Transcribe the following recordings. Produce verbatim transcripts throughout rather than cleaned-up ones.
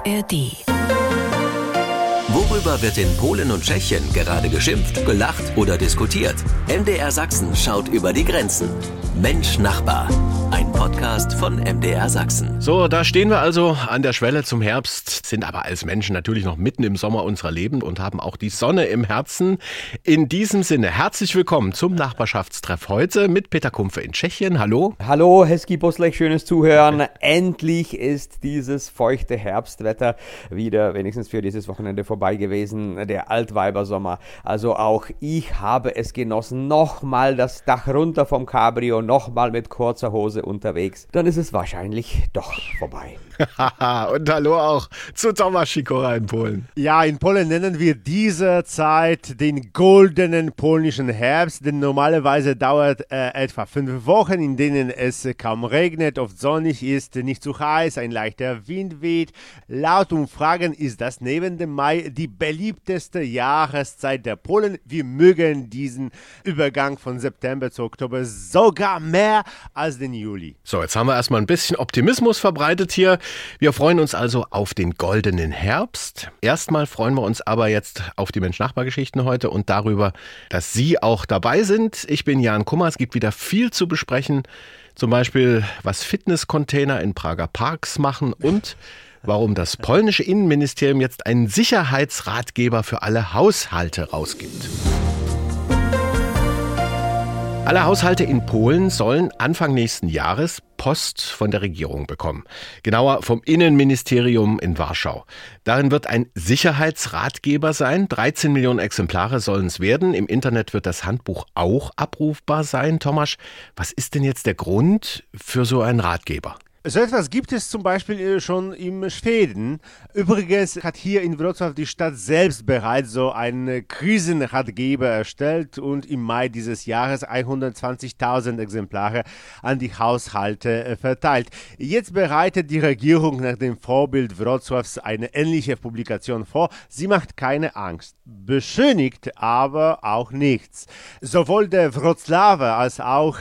A R D. Worüber wird in Polen und Tschechien gerade geschimpft, gelacht oder diskutiert? M D R Sachsen schaut über die Grenzen. Mensch Nachbar, ein Podcast von M D R Sachsen. So, da stehen wir also an der Schwelle zum Herbst, sind aber als Menschen natürlich noch mitten im Sommer unserer Leben und haben auch die Sonne im Herzen. In diesem Sinne, herzlich willkommen zum Nachbarschaftstreff heute mit Peter Kumpfe in Tschechien. Hallo. Hallo, Hezký poslech, schönes Zuhören. Endlich ist dieses feuchte Herbstwetter wieder wenigstens für dieses Wochenende vorbei gewesen, der Altweibersommer. Also auch ich habe es genossen, nochmal das Dach runter vom Cabrio, nochmal mit kurzer Hose unterwegs. Dann ist es wahrscheinlich doch vorbei. Und hallo auch zu Tomasz Sikora in Polen. Ja, in Polen nennen wir diese Zeit den goldenen polnischen Herbst, denn normalerweise dauert äh, etwa fünf Wochen, in denen es kaum regnet, oft sonnig ist, nicht zu heiß, ein leichter Wind weht. Laut Umfragen ist das neben dem Mai die beliebteste Jahreszeit der Polen. Wir mögen diesen Übergang von September zu Oktober sogar mehr als den Juli. So, jetzt haben wir erstmal ein bisschen Optimismus verbreitet hier. Wir freuen uns also auf den goldenen Herbst. Erstmal freuen wir uns aber jetzt auf die Mensch-Nachbar-Geschichten heute und darüber, dass Sie auch dabei sind. Ich bin Jan Kummer, es gibt wieder viel zu besprechen. Zum Beispiel, was Fitnesscontainer in Prager Parks machen und warum das polnische Innenministerium jetzt einen Sicherheitsratgeber für alle Haushalte rausgibt. Alle Haushalte in Polen sollen Anfang nächsten Jahres Post von der Regierung bekommen. Genauer vom Innenministerium in Warschau. Darin wird ein Sicherheitsratgeber sein. dreizehn Millionen Exemplare sollen es werden. Im Internet wird das Handbuch auch abrufbar sein. Tomasz, was ist denn jetzt der Grund für so einen Ratgeber? So etwas gibt es zum Beispiel schon im Schweden. Übrigens hat hier in Wrocław die Stadt selbst bereits so einen Krisenratgeber erstellt und im Mai dieses Jahres hundertzwanzigtausend Exemplare an die Haushalte verteilt. Jetzt bereitet die Regierung nach dem Vorbild Wrocławs eine ähnliche Publikation vor. Sie macht keine Angst, beschönigt aber auch nichts. Sowohl der Wrocławer als auch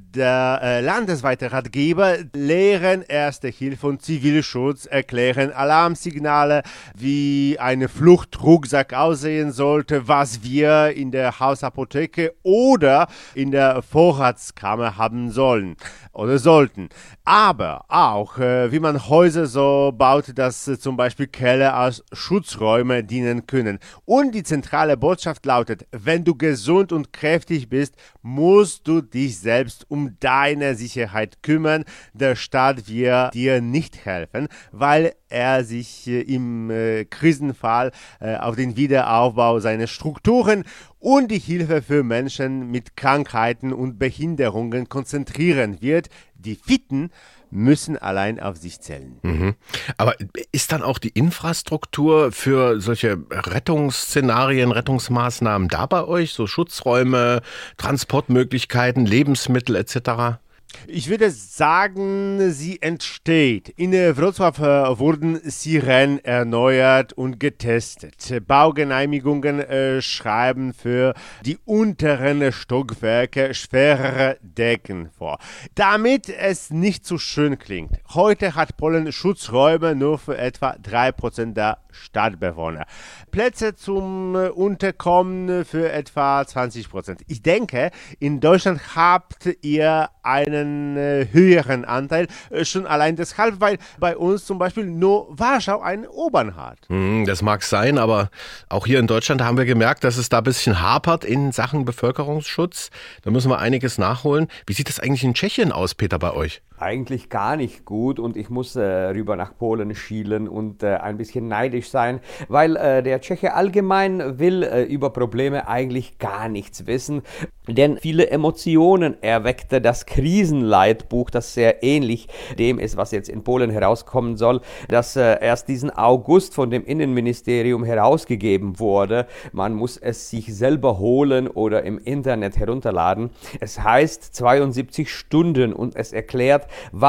der landesweite Ratgeber lehren Erste Hilfe und Zivilschutz, erklären Alarmsignale, wie ein Fluchtrucksack aussehen sollte, was wir in der Hausapotheke oder in der Vorratskammer haben sollen oder sollten. Aber auch, äh, wie man Häuser so baut, dass äh, zum Beispiel Keller als Schutzräume dienen können. Und die zentrale Botschaft lautet, wenn du gesund und kräftig bist, musst du dich selbst um deine Sicherheit kümmern. Der Staat wird dir nicht helfen, weil er sich äh, im äh, Krisenfall äh, auf den Wiederaufbau seiner Strukturen und die Hilfe für Menschen mit Krankheiten und Behinderungen konzentrieren wird. Die Fitten müssen allein auf sich zählen. Mhm. Aber ist dann auch die Infrastruktur für solche Rettungsszenarien, Rettungsmaßnahmen da bei euch? So Schutzräume, Transportmöglichkeiten, Lebensmittel et cetera? Ich würde sagen, sie entsteht. In Wrocław wurden Sirenen erneuert und getestet. Baugenehmigungen äh, schreiben für die unteren Stockwerke schwerere Decken vor. Damit es nicht zu schön klingt. Heute hat Polen Schutzräume nur für etwa drei Prozent der Stadtbewohner. Plätze zum Unterkommen für etwa zwanzig Prozent. Ich denke, in Deutschland habt ihr einen höheren Anteil, schon allein deshalb, weil bei uns zum Beispiel nur Warschau einen U-Bahn hat. Das mag sein, aber auch hier in Deutschland haben wir gemerkt, dass es da ein bisschen hapert in Sachen Bevölkerungsschutz. Da müssen wir einiges nachholen. Wie sieht das eigentlich in Tschechien aus, Peter, bei euch? Eigentlich gar nicht gut und ich muss äh, rüber nach Polen schielen und äh, ein bisschen neidisch sein, weil äh, der Tscheche allgemein will äh, über Probleme eigentlich gar nichts wissen, denn viele Emotionen erweckte das Krisenleitbuch, das sehr ähnlich dem ist, was jetzt in Polen herauskommen soll, das äh, erst diesen August von dem Innenministerium herausgegeben wurde. Man muss es sich selber holen oder im Internet herunterladen. Es heißt zweiundsiebzig Stunden und es erklärt, was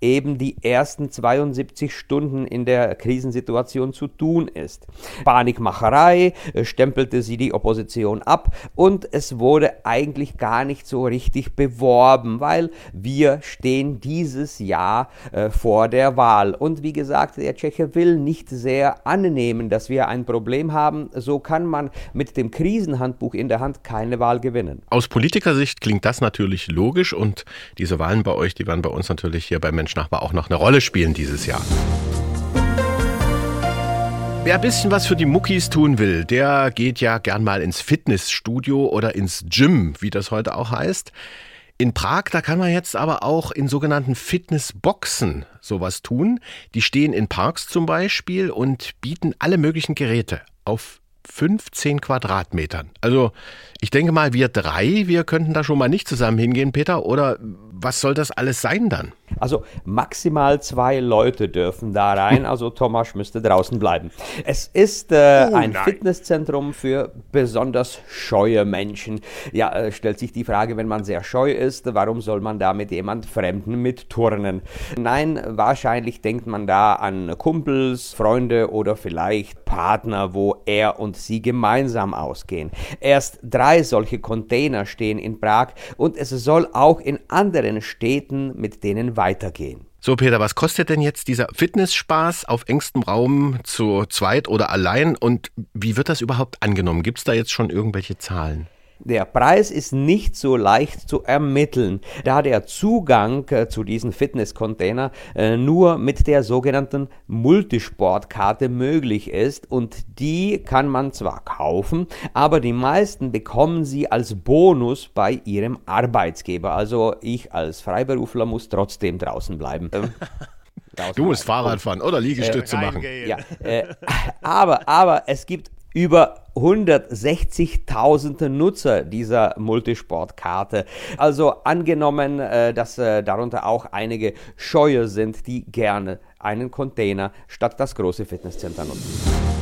eben die ersten zweiundsiebzig Stunden in der Krisensituation zu tun ist. Panikmacherei, stempelte sie die Opposition ab und es wurde eigentlich gar nicht so richtig beworben, weil wir stehen dieses Jahr äh, vor der Wahl. Und wie gesagt, der Tscheche will nicht sehr annehmen, dass wir ein Problem haben. So kann man mit dem Krisenhandbuch in der Hand keine Wahl gewinnen. Aus Politikersicht klingt das natürlich logisch und diese Wahlen bei euch, die werden bei uns natürlich hier bei Mensch Nachbar auch noch eine Rolle spielen dieses Jahr. Wer ein bisschen was für die Muckis tun will, der geht ja gern mal ins Fitnessstudio oder ins Gym, wie das heute auch heißt. In Prag, da kann man jetzt aber auch in sogenannten Fitnessboxen sowas tun. Die stehen in Parks zum Beispiel und bieten alle möglichen Geräte auf fünfzehn Quadratmetern. Also ich denke mal, wir drei, wir könnten da schon mal nicht zusammen hingehen, Peter, oder was soll das alles sein dann? Also maximal zwei Leute dürfen da rein, also Thomas müsste draußen bleiben. Es ist äh, oh, ein nein. Fitnesszentrum für besonders scheue Menschen. Ja, äh, stellt sich die Frage, wenn man sehr scheu ist, warum soll man da mit jemand Fremden mitturnen? Nein, wahrscheinlich denkt man da an Kumpels, Freunde oder vielleicht Partner, wo er und sie gemeinsam ausgehen. Erst drei solche Container stehen in Prag und es soll auch in anderen Städten mit denen weitergehen. So Peter, was kostet denn jetzt dieser Fitnessspaß auf engstem Raum zu zweit oder allein und wie wird das überhaupt angenommen? Gibt es da jetzt schon irgendwelche Zahlen? Der Preis ist nicht so leicht zu ermitteln, da der Zugang äh, zu diesen Fitnesscontainer äh, nur mit der sogenannten Multisportkarte möglich ist und die kann man zwar kaufen, aber die meisten bekommen sie als Bonus bei ihrem Arbeitsgeber. Also ich als Freiberufler muss trotzdem draußen bleiben. Ähm, du musst Fahrrad fahren oder Liegestütze äh, machen. Ja, äh, aber, aber es gibt über hundertsechzigtausend Nutzer dieser Multisportkarte. Also angenommen, äh, dass äh, darunter auch einige Scheue sind, die gerne einen Container statt das große Fitnesscenter nutzen.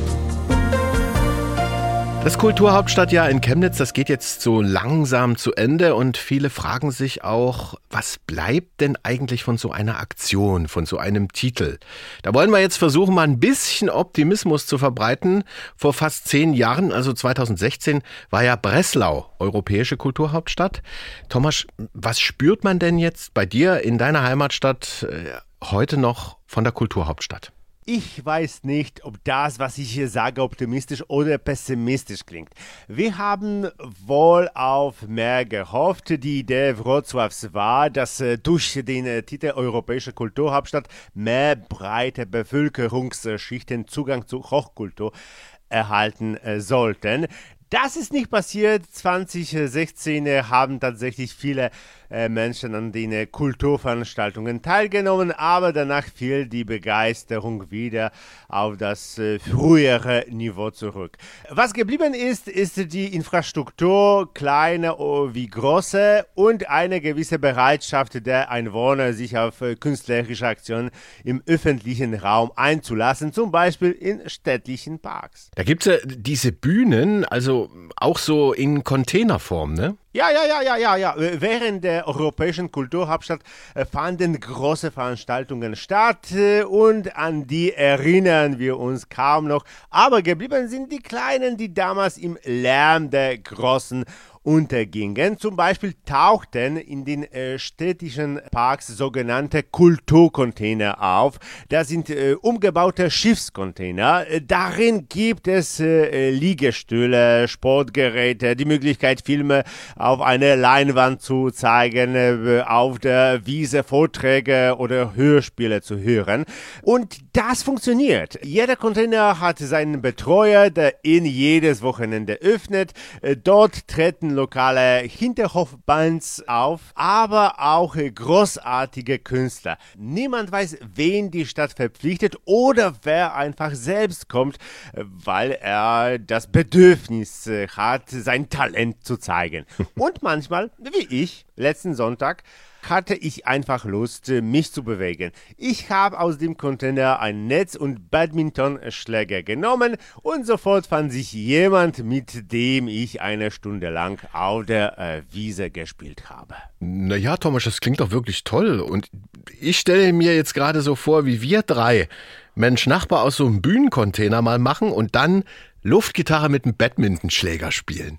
Das Kulturhauptstadtjahr in Chemnitz, das geht jetzt so langsam zu Ende und viele fragen sich auch, was bleibt denn eigentlich von so einer Aktion, von so einem Titel? Da wollen wir jetzt versuchen, mal ein bisschen Optimismus zu verbreiten. Vor fast zehn Jahren, also zweitausendsechzehn, war ja Breslau europäische Kulturhauptstadt. Thomas, was spürt man denn jetzt bei dir in deiner Heimatstadt äh, heute noch von der Kulturhauptstadt? Ich weiß nicht, ob das, was ich hier sage, optimistisch oder pessimistisch klingt. Wir haben wohl auf mehr gehofft. Die Idee Wrocławs war, dass äh, durch den äh, Titel Europäische Kulturhauptstadt mehr breite Bevölkerungsschichten Zugang zu Hochkultur erhalten äh, sollten. Das ist nicht passiert. zwanzig sechzehn haben tatsächlich viele äh, Menschen an den äh, Kulturveranstaltungen teilgenommen, aber danach fiel die Begeisterung wieder auf das äh, frühere Niveau zurück. Was geblieben ist, ist die Infrastruktur, kleine wie große, und eine gewisse Bereitschaft der Einwohner, sich auf äh, künstlerische Aktionen im öffentlichen Raum einzulassen, zum Beispiel in städtlichen Parks. Da gibt es ja diese Bühnen, also auch so in Containerform, ne? Ja, ja, ja, ja, ja, ja. Während der europäischen Kulturhauptstadt fanden große Veranstaltungen statt und an die erinnern wir uns kaum noch. Aber geblieben sind die kleinen, die damals im Lärm der großen untergingen. Zum Beispiel tauchten in den äh, städtischen Parks sogenannte Kulturcontainer auf. Das sind äh, umgebaute Schiffscontainer. Äh, darin gibt es äh, Liegestühle, Sportgeräte, die Möglichkeit, Filme auf eine Leinwand zu zeigen, äh, auf der Wiese Vorträge oder Hörspiele zu hören. Und das funktioniert. Jeder Container hat seinen Betreuer, der ihn jedes Wochenende öffnet. Äh, dort treten lokale Hinterhofbands auf, aber auch großartige Künstler. Niemand weiß, wen die Stadt verpflichtet oder wer einfach selbst kommt, weil er das Bedürfnis hat, sein Talent zu zeigen. Und manchmal, wie ich, letzten Sonntag, hatte ich einfach Lust, mich zu bewegen. Ich habe aus dem Container ein Netz und Badmintonschläger genommen und sofort fand sich jemand, mit dem ich eine Stunde lang auf der äh, Wiese gespielt habe. Naja, Thomas, das klingt doch wirklich toll. Und ich stelle mir jetzt gerade so vor, wie wir drei Mensch-Nachbar aus so einem Bühnencontainer mal machen und dann Luftgitarre mit einem Badmintonschläger spielen.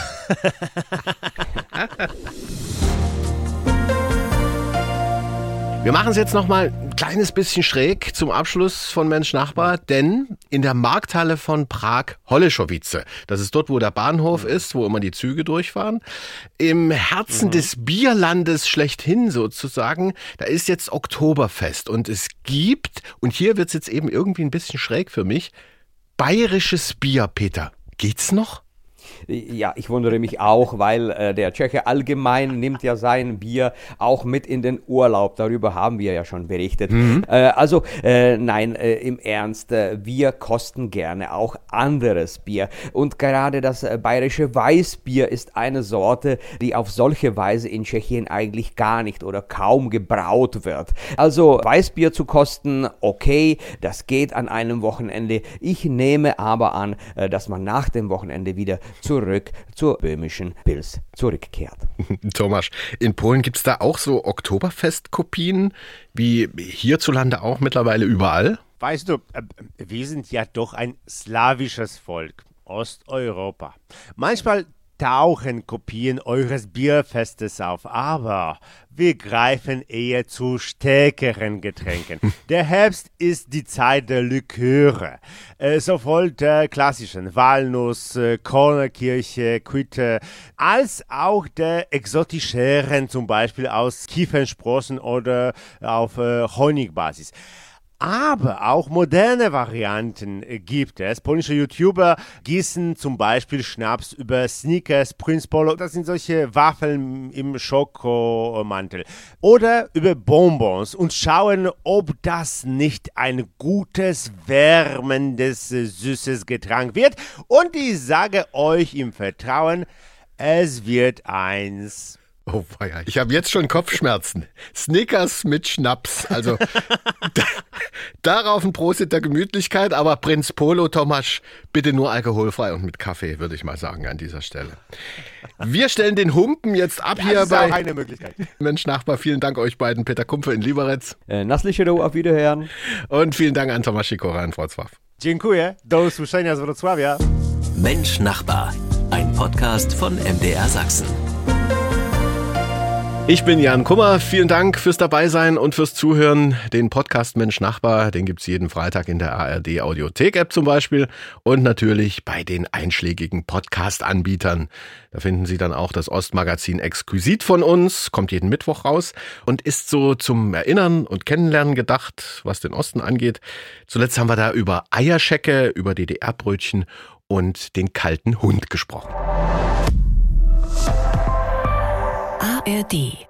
Wir machen es jetzt noch mal ein kleines bisschen schräg zum Abschluss von Mensch Nachbar, denn in der Markthalle von Prag-Holešovice, das ist dort, wo der Bahnhof ist, wo immer die Züge durchfahren, im Herzen mhm. des Bierlandes schlechthin sozusagen, da ist jetzt Oktoberfest und es gibt, und hier wird es jetzt eben irgendwie ein bisschen schräg für mich, bayerisches Bier, Peter. Geht's noch? Ja, ich wundere mich auch, weil äh, der Tscheche allgemein nimmt ja sein Bier auch mit in den Urlaub. Darüber haben wir ja schon berichtet. Mhm. Äh, also äh, nein, äh, im Ernst, äh, wir kosten gerne auch anderes Bier. Und gerade das äh, bayerische Weißbier ist eine Sorte, die auf solche Weise in Tschechien eigentlich gar nicht oder kaum gebraut wird. Also Weißbier zu kosten, okay, das geht an einem Wochenende. Ich nehme aber an, äh, dass man nach dem Wochenende wieder zurück zur böhmischen Pils zurückkehrt. Thomas, in Polen gibt es da auch so Oktoberfest-Kopien, wie hierzulande auch mittlerweile überall? Weißt du, wir sind ja doch ein slawisches Volk, Osteuropa. Manchmal tauchen Kopien eures Bierfestes auf, aber wir greifen eher zu stärkeren Getränken. Der Herbst ist die Zeit der Liköre, äh, sowohl der klassischen Walnuss, äh, Kornekirche, Quitte, als auch der exotischeren, zum Beispiel aus Kiefernprossen oder auf äh, Honigbasis. Aber auch moderne Varianten gibt es. Polnische YouTuber gießen zum Beispiel Schnaps über Snickers, Prince Polo, das sind solche Waffeln im Schokomantel. Oder über Bonbons und schauen, ob das nicht ein gutes, wärmendes, süßes Getränk wird. Und ich sage euch im Vertrauen, es wird eins. Oh, weia. Ich habe jetzt schon Kopfschmerzen. Snickers mit Schnaps. Also da, darauf ein Prosit der Gemütlichkeit, aber Prinz Polo, Thomas, bitte nur alkoholfrei und mit Kaffee, würde ich mal sagen an dieser Stelle. Wir stellen den Humpen jetzt ab das hier ist bei auch eine Möglichkeit. Mensch Nachbar. Vielen Dank euch beiden, Peter Kumpfe in Liberec. Äh, Naslischerow, auf Wiederhören. Und vielen Dank an Tomasz Sikora in Wrocław. Dziękuję. Do usłyszenia z Wrocławia. Mensch Nachbar, ein Podcast von M D R Sachsen. Ich bin Jan Kummer, vielen Dank fürs Dabeisein und fürs Zuhören. Den Podcast Mensch Nachbar, den gibt's jeden Freitag in der A R D Audiothek-App zum Beispiel und natürlich bei den einschlägigen Podcast-Anbietern. Da finden Sie dann auch das Ostmagazin Exquisit von uns, kommt jeden Mittwoch raus und ist so zum Erinnern und Kennenlernen gedacht, was den Osten angeht. Zuletzt haben wir da über Eierschecke, über D D R-Brötchen und den kalten Hund gesprochen. A R D